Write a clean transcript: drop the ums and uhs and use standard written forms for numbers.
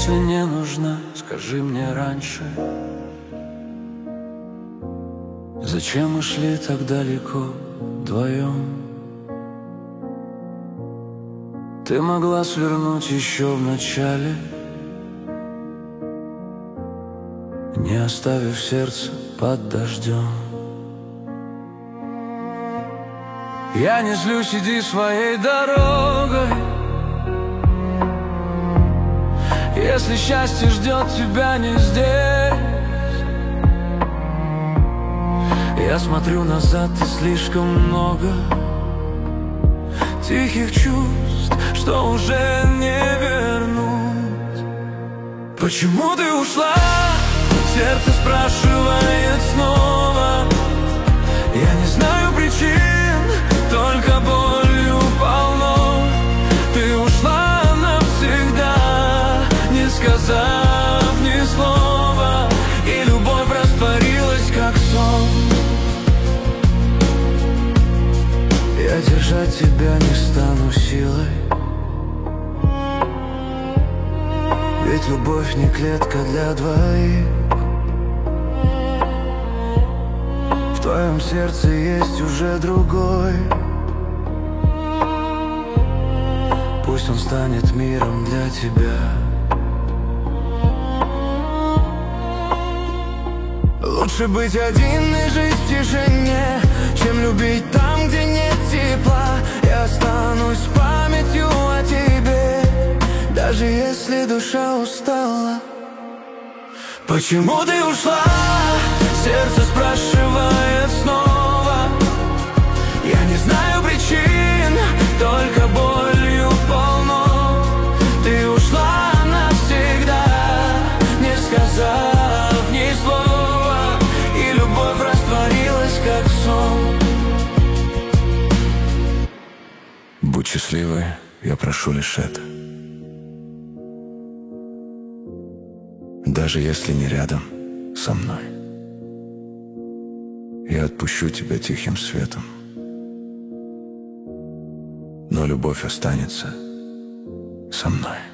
Если не нужна, скажи мне раньше. Зачем мы шли так далеко вдвоем? Ты могла свернуть еще в начале, не оставив сердце под дождем. Я не злюсь, иди своей дорогой. Если счастье ждет тебя не здесь, я смотрю назад, и слишком много тихих чувств, что уже не вернуть. Почему ты ушла? Сердце спрашивает снова. Я не знаю причин, только болью полно. Ты ушла навсегда, не сказав ни слова, и любовь растворилась, как сон. Я держать тебя не стану силой, ведь любовь не клетка для двоих. В твоем сердце есть уже другой. Пусть он станет миром для тебя. Лучше быть один и жить в тишине, чем любить там, где нет тепла. Я останусь с памятью о тебе, даже если душа устала. Почему ты ушла? Сердце спрашивает снова. Я не знаю причин, только болью полно. Ты ушла навсегда, не сказав ни слова, и любовь растворилась, как сон. Будь счастливой, я прошу лишь это. Даже если не рядом со мной, я отпущу тебя тихим светом, но любовь останется со мной.